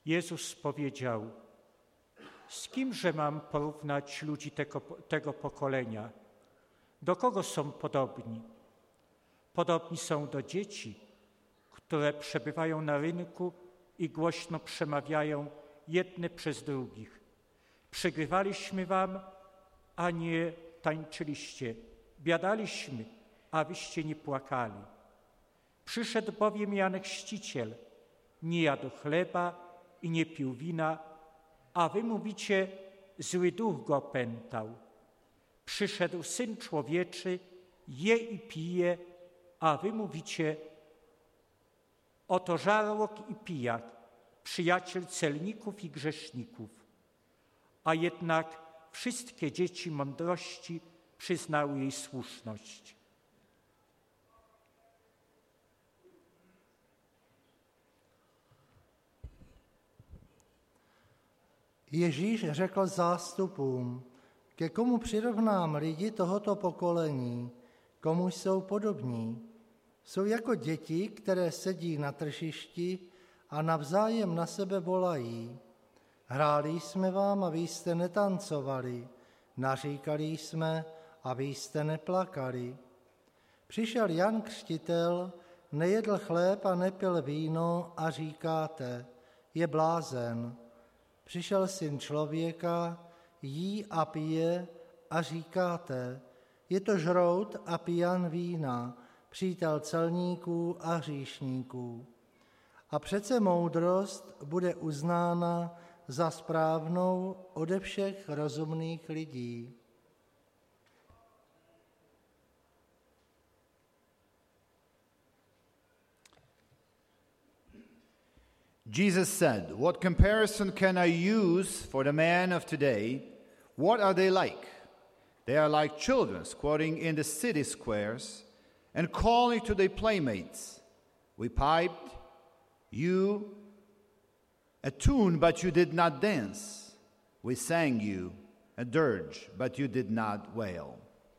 Jezus powiedział: z kimże mam porównać ludzi tego pokolenia? Do kogo są podobni? Podobni są do dzieci, które przebywają na rynku i głośno przemawiają jedne przez drugich. Przygrywaliśmy wam, a nie tańczyliście. Biadaliśmy, a wyście nie płakali. Przyszedł bowiem Jan Chrzciciel, nie jadł chleba i nie pił wina, a wy mówicie, zły duch go opętał. Przyszedł Syn Człowieczy, je i pije, a wy mówicie, oto żarłok i pijak, przyjaciel celników i grzeszników. A jednak wszystkie dzieci mądrości przyznały jej słuszność. Ježíš řekl zástupům, ke komu přirovnám lidi tohoto pokolení, komu jsou podobní. Jsou jako děti, které sedí na tržišti a navzájem na sebe volají. Hráli jsme vám a vy jste netancovali, naříkali jsme a vy jste neplakali. Přišel Jan Křtitel, nejedl chléb a nepil víno a říkáte, je blázen. Přišel Syn člověka, jí a pije a říkáte, je to žrout a pijan vína, přítel celníků a hříšníků. A přece moudrost bude uznána za správnou ode všech rozumných lidí. Jesus said, "What comparison can I use for the man of today? What are they like? They are like children squatting in the city squares and calling to their playmates. We piped you a tune, but you did not dance. We sang you a dirge, but you did not wail."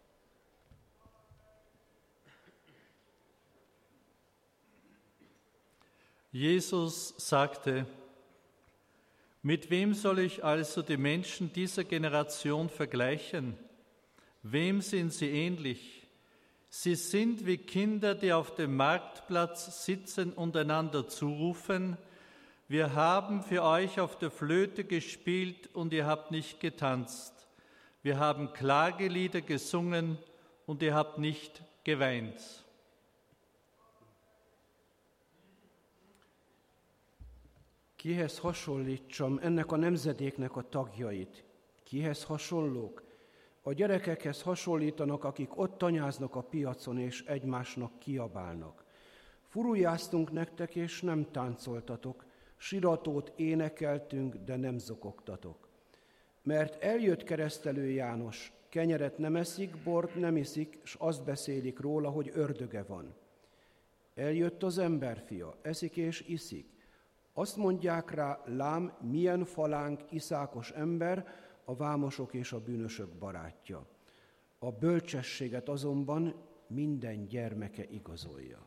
Jesus sagte: Mit wem soll ich also die Menschen dieser Generation vergleichen? Wem sind sie ähnlich? Sie sind wie Kinder, die auf dem Marktplatz sitzen und einander zurufen: Wir haben für euch auf der Flöte gespielt und ihr habt nicht getanzt. Wir haben Klagelieder gesungen und ihr habt nicht geweint. Kihez hasonlítsam ennek a nemzedéknek a tagjait? Kihez hasonlók? A gyerekekhez hasonlítanak, akik ott tanyáznak a piacon és egymásnak kiabálnak. Furujáztunk nektek, és nem táncoltatok, siratót énekeltünk, de nem zokogtatok. Mert eljött Keresztelő János, kenyeret nem eszik, bort nem iszik, s azt beszélik róla, hogy ördöge van. Eljött az emberfia, eszik és iszik. Azt mondják rá, lám, milyen falánk, iszákos ember, a vámosok és a bűnösök barátja. A bölcsességet azonban minden gyermeke igazolja.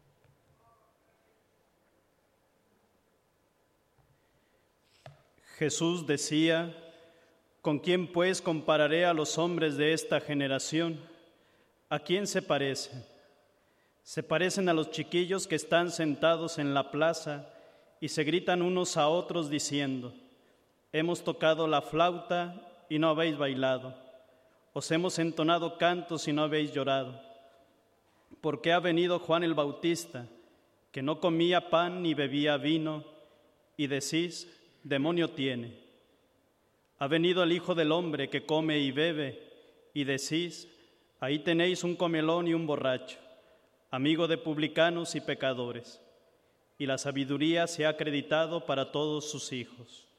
Jesús decía: ¿Con quién pues compararé a los hombres de esta generación? ¿A quién se parecen? Se parecen a los chiquillos que están sentados en la plaza y se gritan unos a otros diciendo: hemos tocado la flauta y no habéis bailado, os hemos entonado cantos y no habéis llorado. Porque ha venido Juan el Bautista, que no comía pan ni bebía vino, y decís: demonio tiene. Ha venido el Hijo del Hombre, que come y bebe, y decís: ahí tenéis un comelón y un borracho, amigo de publicanos y pecadores. Y la sabiduría se ha acreditado para todos sus hijos.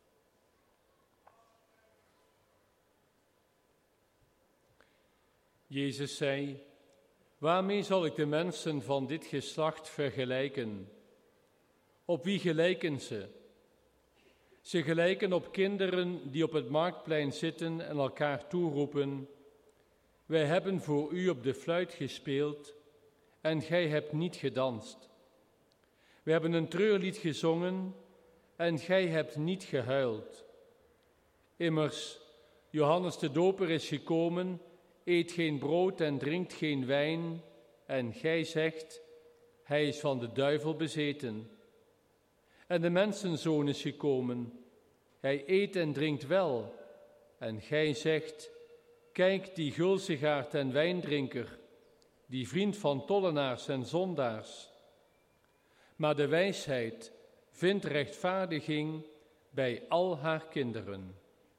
Jezus zei: waarmee zal ik de mensen van dit geslacht vergelijken? Op wie gelijken ze? Ze gelijken op kinderen die op het marktplein zitten en elkaar toeroepen: wij hebben voor u op de fluit gespeeld en gij hebt niet gedanst. We hebben een treurlied gezongen, en gij hebt niet gehuild. Immers, Johannes de Doper is gekomen, eet geen brood en drinkt geen wijn, en gij zegt, hij is van de duivel bezeten. En de mensenzoon is gekomen, hij eet en drinkt wel, en gij zegt, kijk die gulzigaard en wijndrinker, die vriend van tollenaars en zondaars. Maar de wijsheid vindt rechtvaardiging bij al haar kinderen.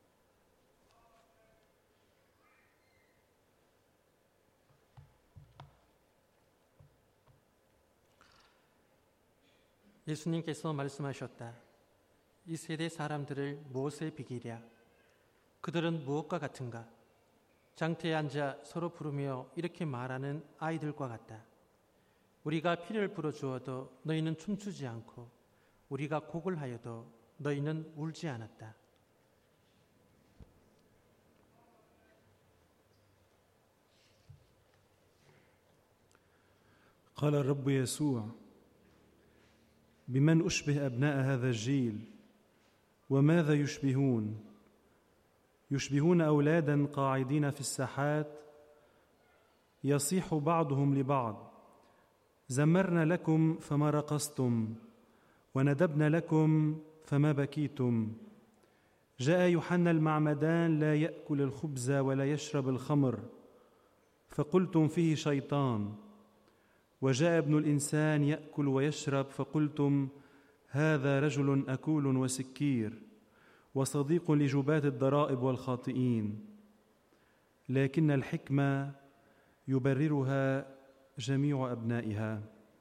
예수님께서 말씀하셨다. 이 세대 사람들을 무엇에 비기랴? 그들은 무엇과 같은가? 장터에 앉아 서로 부르며 이렇게 말하는 아이들과 같다. 우리가 피를 불어주어도 너희는 춤추지 않고 우리가 곡을 하여도 너희는 울지 않았다. قال الرب يسوع: بمن أشبه أبناء هذا الجيل وماذا يشبهون؟ يشبهون أولادا قاعدين في الساحات يصيح بعضهم لبعض: زمرنا لكم فما رقصتم وندبنا لكم فما بكيتم. جاء يوحنا المعمدان لا يأكل الخبز ولا يشرب الخمر فقلتم فيه شيطان. وجاء ابن الإنسان يأكل ويشرب فقلتم هذا رجل أكول وسكير وصديق لجباة الضرائب والخاطئين. لكن الحكمة يبررها جميع أبنائها.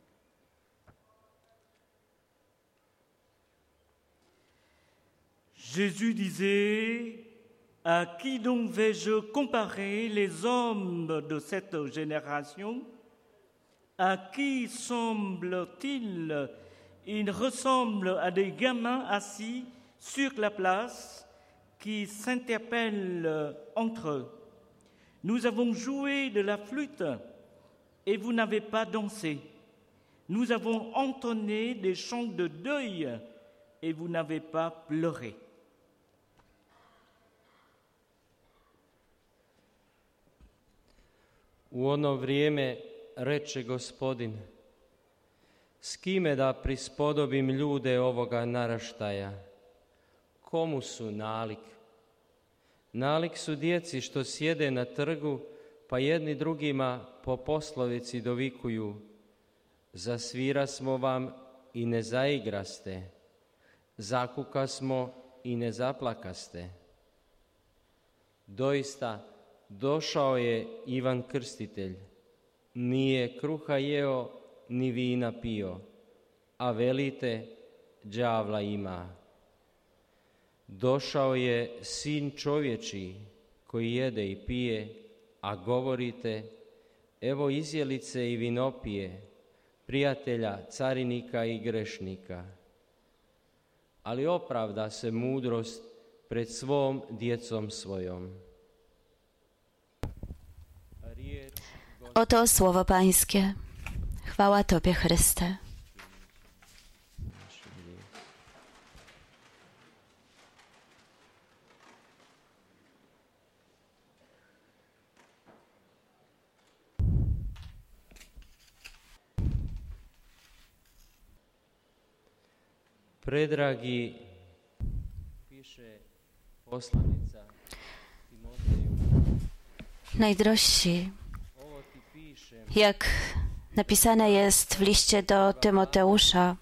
Jésus disait, à qui donc vais-je comparer les hommes de cette génération? À qui semble-t-il? Ils ressemblent à des gamins assis sur la place qui s'interpellent entre eux. Nous avons joué de la flûte et vous n'avez pas dansé. Nous avons entonné des chants de deuil et vous n'avez pas pleuré. U ono vrijeme reče Gospodin: s kime da prispodobim ljude ovoga naraštaja? Komu su nalik? Nalik su djeci što sjede na trgu, pa jedni drugima po poslovici dovikuju: zasvira smo vam i ne zaigraste, zakuka smo i ne zaplakaste. Doista, došao je Ivan Krstitelj, nije kruha jeo ni vina pio, a velite đavla ima. Došao je Sin čovječiji koji jede i pije, a govorite: evo izjelice i vinopije, prijatelja carinika i grešnika. Ali opravda se mudrost pred svom djecom svojom. Oto słowo Pańskie. Chwała Tobie, Chryste. Predragi, pisze poslanica Timoteju. Najdrożsi, jak napisane jest w liście do Tymoteusza,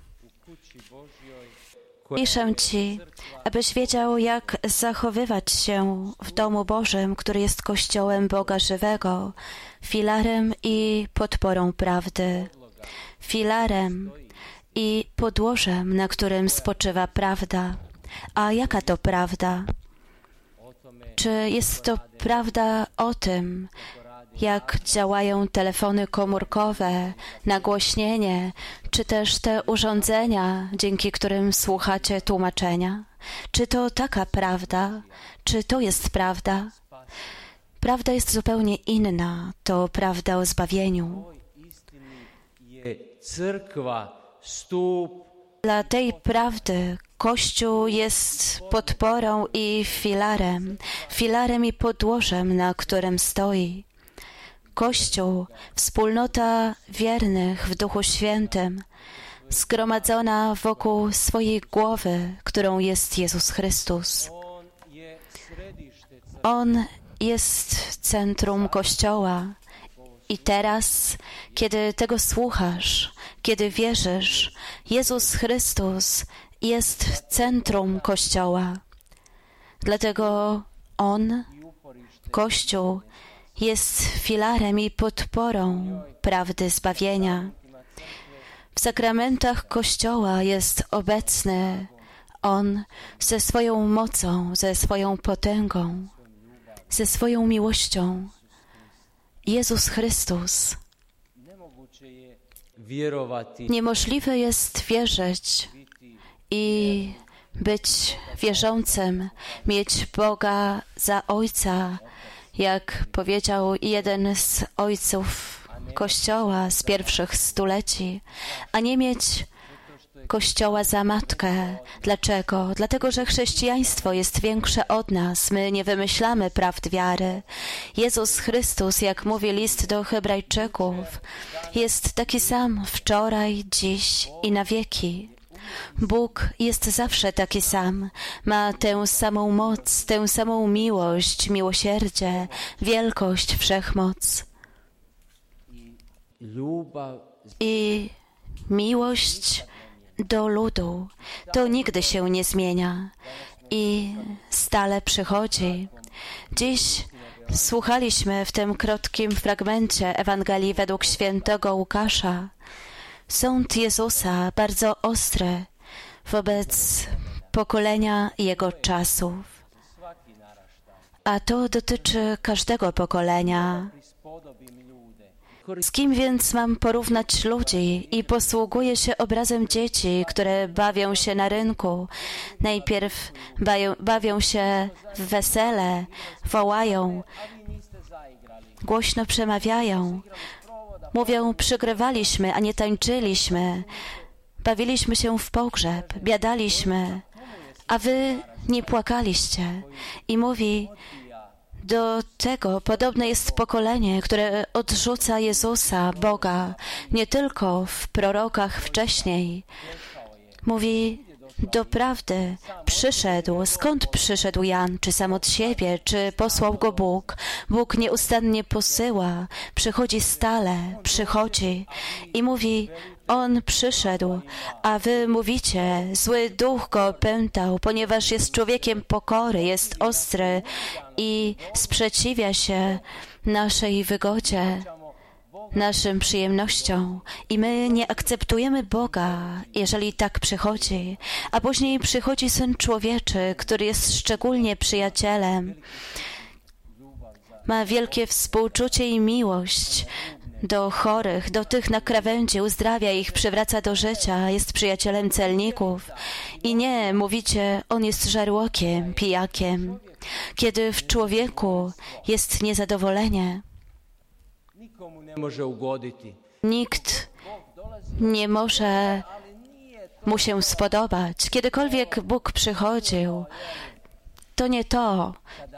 piszę Ci, abyś wiedział, jak zachowywać się w domu Bożym, który jest Kościołem Boga żywego, filarem i podporą prawdy, filarem i podłożem, na którym spoczywa prawda. A jaka to prawda? Czy jest to prawda o tym, jak działają telefony komórkowe, nagłośnienie, czy też te urządzenia, dzięki którym słuchacie tłumaczenia? Czy to taka prawda? Czy to jest prawda? Prawda jest zupełnie inna. To prawda o zbawieniu. Dla tej prawdy Kościół jest podporą i filarem i podłożem, na którym stoi. Kościół, wspólnota wiernych w Duchu Świętym, zgromadzona wokół swojej głowy, którą jest Jezus Chrystus. On jest centrum Kościoła. I teraz, kiedy tego słuchasz, kiedy wierzysz, Jezus Chrystus jest centrum Kościoła. Dlatego On, Kościół, jest filarem i podporą prawdy zbawienia. W sakramentach Kościoła jest obecny On ze swoją mocą, ze swoją potęgą, ze swoją miłością. Jezus Chrystus. Niemożliwe jest wierzyć i być wierzącym, mieć Boga za Ojca, jak powiedział jeden z ojców Kościoła z pierwszych stuleci, a nie mieć Kościoła za matkę. Dlaczego? Dlatego, że chrześcijaństwo jest większe od nas. My nie wymyślamy prawd wiary. Jezus Chrystus, jak mówi list do Hebrajczyków, jest taki sam wczoraj, dziś i na wieki. Bóg jest zawsze taki sam. Ma tę samą moc, tę samą miłość, miłosierdzie, wielkość, wszechmoc. I miłość do ludu to nigdy się nie zmienia i stale przychodzi. Dziś słuchaliśmy w tym krótkim fragmencie Ewangelii według świętego Łukasza. Sąd Jezusa bardzo ostry wobec pokolenia Jego czasów. A to dotyczy każdego pokolenia. Z kim więc mam porównać ludzi i posługuję się obrazem dzieci, które bawią się na rynku. Najpierw bawią się w wesele, wołają, głośno przemawiają. Mówią, przygrywaliśmy, a nie tańczyliśmy. Bawiliśmy się w pogrzeb, biadaliśmy, a wy nie płakaliście. I mówi, do tego podobne jest pokolenie, które odrzuca Jezusa, Boga, nie tylko w prorokach wcześniej. Mówi, doprawdy przyszedł. Skąd przyszedł Jan? Czy sam od siebie? Czy posłał go Bóg? Bóg nieustannie posyła, przychodzi stale, przychodzi i mówi, On przyszedł, a wy mówicie, zły duch go opętał, ponieważ jest człowiekiem pokory, jest ostry i sprzeciwia się naszej wygodzie, naszym przyjemnościom. I my nie akceptujemy Boga, jeżeli tak przychodzi. A później przychodzi Syn Człowieczy, który jest szczególnie przyjacielem. Ma wielkie współczucie i miłość do chorych, do tych na krawędzi, uzdrawia ich, przywraca do życia, jest przyjacielem celników. I nie mówicie, on jest żarłokiem, pijakiem. Kiedy w człowieku jest niezadowolenie, nikt nie może mu się spodobać. Kiedykolwiek Bóg przychodził, to nie to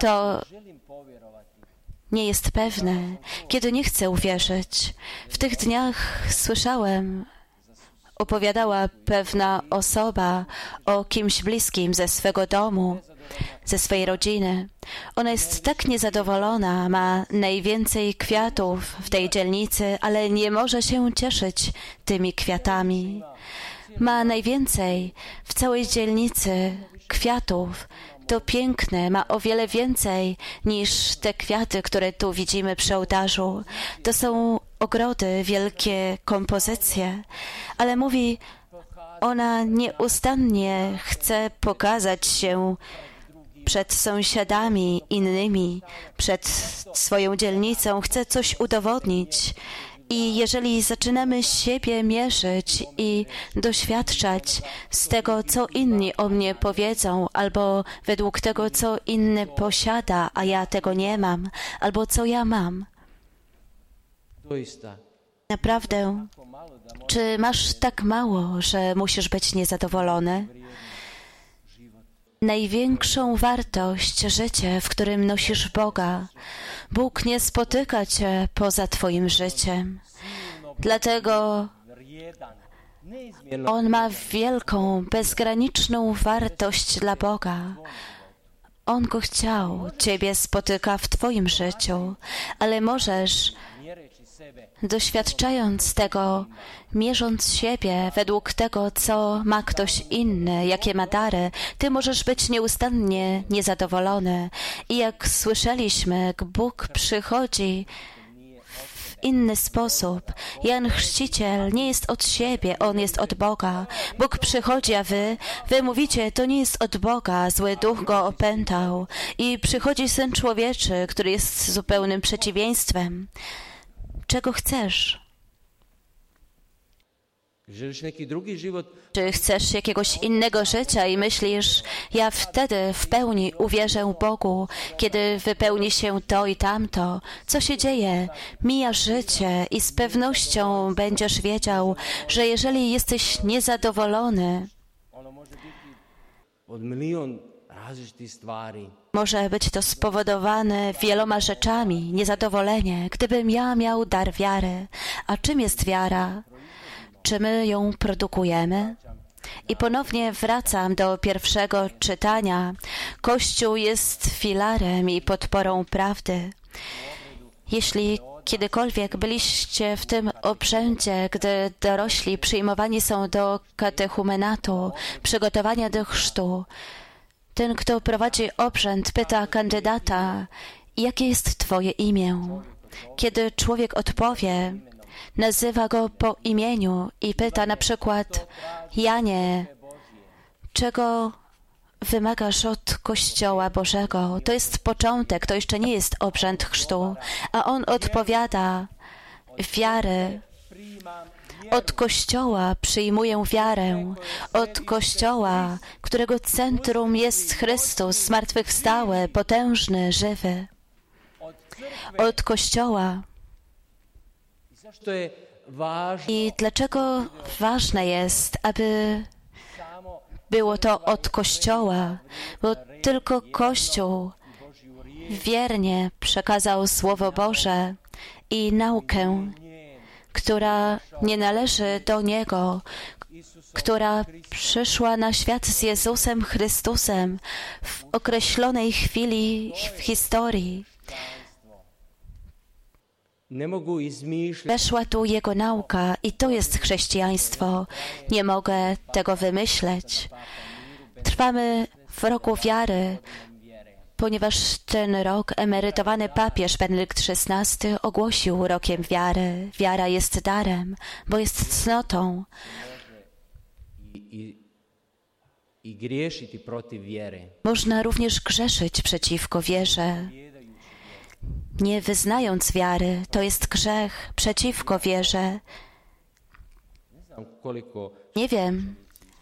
nie jest pewne, kiedy nie chcę uwierzyć. W tych dniach słyszałem, opowiadała pewna osoba o kimś bliskim ze swego domu, ze swojej rodziny. Ona jest tak niezadowolona, ma najwięcej kwiatów w tej dzielnicy, ale nie może się cieszyć tymi kwiatami. Ma najwięcej w całej dzielnicy kwiatów. To piękne, ma o wiele więcej niż te kwiaty, które tu widzimy przy ołtarzu. To są ogrody, wielkie kompozycje, ale mówi, ona nieustannie chce pokazać się przed sąsiadami innymi, przed swoją dzielnicą, chce coś udowodnić. I jeżeli zaczynamy siebie mierzyć i doświadczać z tego, co inni o mnie powiedzą, albo według tego, co inny posiada, a ja tego nie mam, albo co ja mam, naprawdę, czy masz tak mało, że musisz być niezadowolony? największą wartość życie, w którym nosisz Boga. Bóg nie spotyka cię poza twoim życiem. Dlatego On ma wielką, bezgraniczną wartość dla Boga. On Go chciał, ciebie spotyka w twoim życiu, ale możesz, doświadczając tego, mierząc siebie według tego, co ma ktoś inny, jakie ma dary, ty możesz być nieustannie niezadowolony. I jak słyszeliśmy, Bóg przychodzi w inny sposób. Jan Chrzciciel nie jest od siebie, On jest od Boga. Bóg przychodzi, a wy mówicie, to nie jest od Boga, zły duch go opętał. I przychodzi Syn Człowieczy, który jest zupełnym przeciwieństwem. Czego chcesz? Czy chcesz jakiegoś innego życia i myślisz, ja wtedy w pełni uwierzę Bogu, kiedy wypełni się to i tamto? Co się dzieje? Mija życie i z pewnością będziesz wiedział, że jeżeli jesteś niezadowolony, może być to spowodowane wieloma rzeczami, niezadowolenie. Gdybym ja miał dar wiary, a czym jest wiara? Czy my ją produkujemy? I ponownie wracam do pierwszego czytania. Kościół jest filarem i podporą prawdy. Jeśli kiedykolwiek byliście w tym obrzędzie, gdy dorośli przyjmowani są do katechumenatu, przygotowania do chrztu, ten, kto prowadzi obrzęd, pyta kandydata, jakie jest twoje imię? Kiedy człowiek odpowie, nazywa go po imieniu i pyta na przykład, Janie, czego wymagasz od Kościoła Bożego? To jest początek, to jeszcze nie jest obrzęd chrztu. A on odpowiada, wiary. Od Kościoła przyjmuję wiarę. Od Kościoła, którego centrum jest Chrystus, zmartwychwstały, potężny, żywy. Od Kościoła. I dlaczego ważne jest, aby było to od Kościoła? Bo tylko Kościół wiernie przekazał Słowo Boże i naukę, która nie należy do Niego, która przyszła na świat z Jezusem Chrystusem w określonej chwili w historii. Weszła tu Jego nauka i to jest chrześcijaństwo. Nie mogę tego wymyśleć. Trwamy w roku wiary, ponieważ ten rok emerytowany papież Benedykt XVI ogłosił rokiem wiary. Wiara jest darem, bo jest cnotą. Można również grzeszyć przeciwko wierze. Nie wyznając wiary, to jest grzech przeciwko wierze. Nie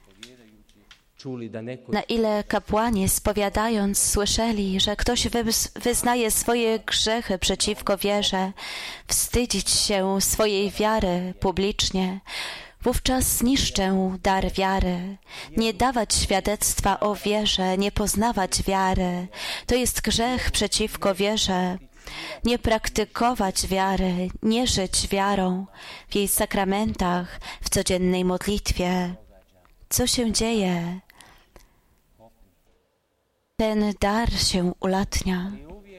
wiem, na ile kapłani spowiadając słyszeli, że ktoś wyznaje swoje grzechy przeciwko wierze, wstydzić się swojej wiary publicznie. Wówczas zniszczę dar wiary. Nie dawać świadectwa o wierze, nie poznawać wiary. To jest grzech przeciwko wierze. Nie praktykować wiary, nie żyć wiarą w jej sakramentach, w codziennej modlitwie. Co się dzieje? Ten dar się ulatnia.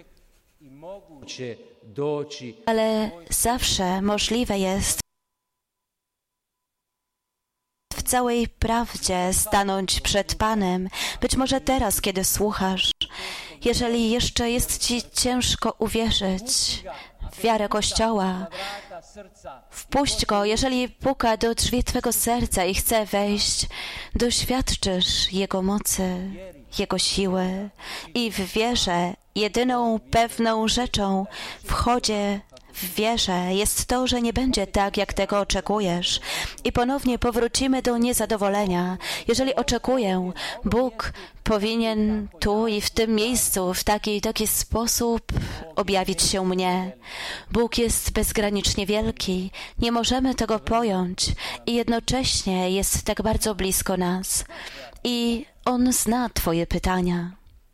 Ale zawsze możliwe jest w całej prawdzie stanąć przed Panem. Być może teraz, kiedy słuchasz, jeżeli jeszcze jest ci ciężko uwierzyć w wiarę Kościoła, wpuść Go. Jeżeli puka do drzwi twego serca i chce wejść, doświadczysz Jego mocy, Jego siły i w wierze jedyną pewną rzeczą w wierze jest to, że nie będzie tak, jak tego oczekujesz i ponownie powrócimy do niezadowolenia. Jeżeli oczekuję, Bóg powinien tu i w tym miejscu w taki sposób objawić się mnie. Bóg jest bezgranicznie wielki, nie możemy tego pojąć i jednocześnie jest tak bardzo blisko nas. I On zna Twoje pytania.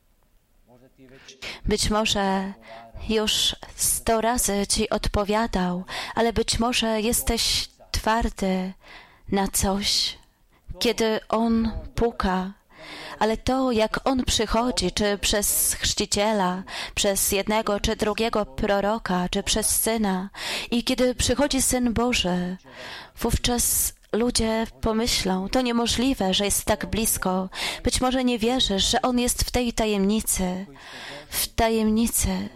Być może już 100 razy Ci odpowiadał, ale być może jesteś twardy na coś, kiedy On puka. Ale to, jak On przychodzi, czy przez chrzciciela, przez jednego czy drugiego proroka, czy przez Syna, i kiedy przychodzi Syn Boży, wówczas ludzie pomyślą, to niemożliwe, że jest tak blisko. Być może nie wierzysz, że On jest w tej tajemnicy. W tajemnicy.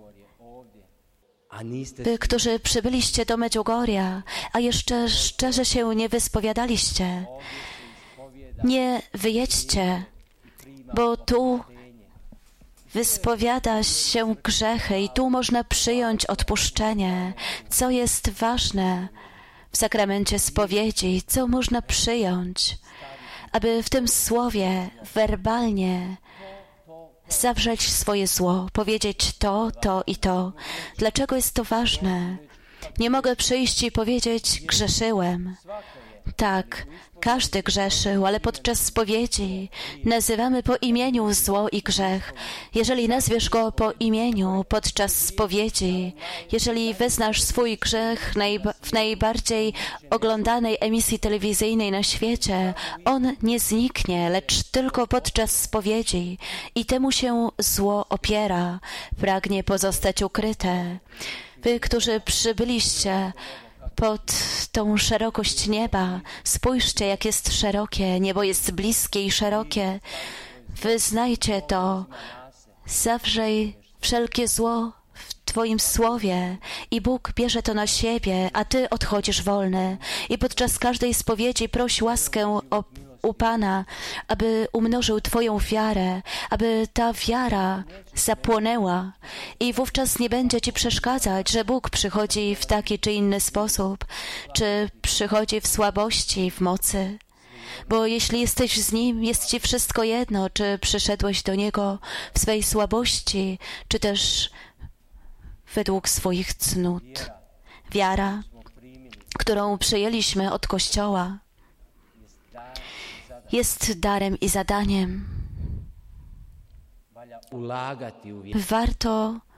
Wy, którzy przybyliście do Medjugorja, a jeszcze szczerze się nie wyspowiadaliście, nie wyjedźcie, bo tu wyspowiada się grzechy i tu można przyjąć odpuszczenie, co jest ważne w sakramencie spowiedzi, co można przyjąć, aby w tym słowie werbalnie zawrzeć swoje zło, powiedzieć to i to. Dlaczego jest to ważne? Nie mogę przyjść i powiedzieć, grzeszyłem. Tak, każdy grzeszył, ale podczas spowiedzi nazywamy po imieniu zło i grzech. Jeżeli nazwiesz go po imieniu podczas spowiedzi, jeżeli wyznasz swój grzech w najbardziej oglądanej emisji telewizyjnej na świecie, on nie zniknie, lecz tylko podczas spowiedzi i temu się zło opiera, pragnie pozostać ukryte. Wy, którzy przybyliście pod tą szerokość nieba, spójrzcie, jak jest szerokie, niebo jest bliskie i szerokie. Wyznajcie to, zawrzej wszelkie zło w Twoim słowie i Bóg bierze to na siebie, a Ty odchodzisz wolny. I podczas każdej spowiedzi proś łaskę u Pana, aby umnożył Twoją wiarę, aby ta wiara zapłonęła i wówczas nie będzie Ci przeszkadzać, że Bóg przychodzi w taki czy inny sposób, czy przychodzi w słabości, w mocy. Bo jeśli jesteś z Nim, jest Ci wszystko jedno, czy przyszedłeś do Niego w swej słabości, czy też według swoich cnót. Wiara, którą przyjęliśmy od Kościoła, jest darem i zadaniem. Warto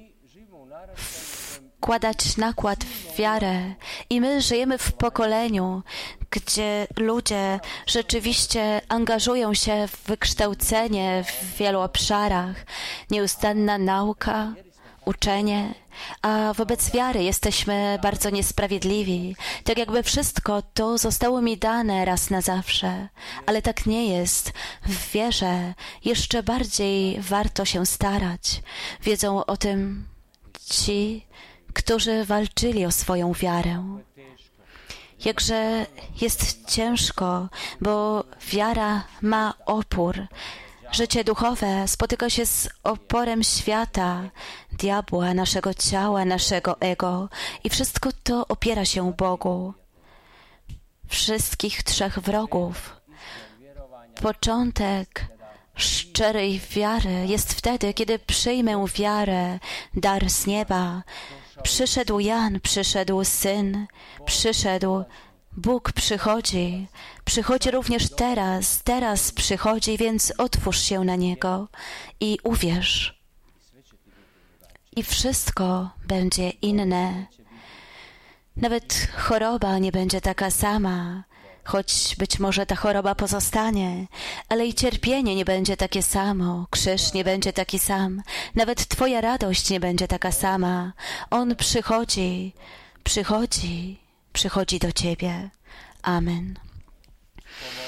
wkładać nakład w wiarę i my żyjemy w pokoleniu, gdzie ludzie rzeczywiście angażują się w wykształcenie w wielu obszarach, nieustanna nauka, uczenie, a wobec wiary jesteśmy bardzo niesprawiedliwi. Tak jakby wszystko to zostało mi dane raz na zawsze. Ale tak nie jest. W wierze jeszcze bardziej warto się starać. Wiedzą o tym ci, którzy walczyli o swoją wiarę. Jakże jest ciężko, bo wiara ma opór. Życie duchowe spotyka się z oporem świata, diabła, naszego ciała, naszego ego i wszystko to opiera się Bogu. Wszystkich 3 wrogów. Początek szczerej wiary jest wtedy, kiedy przyjmę wiarę, dar z nieba. Przyszedł Jan, przyszedł Syn, przyszedł Bóg przychodzi również teraz przychodzi, więc otwórz się na Niego i uwierz. I wszystko będzie inne. Nawet choroba nie będzie taka sama, choć być może ta choroba pozostanie, ale i cierpienie nie będzie takie samo, krzyż nie będzie taki sam, nawet Twoja radość nie będzie taka sama. On przychodzi do Ciebie. Amen.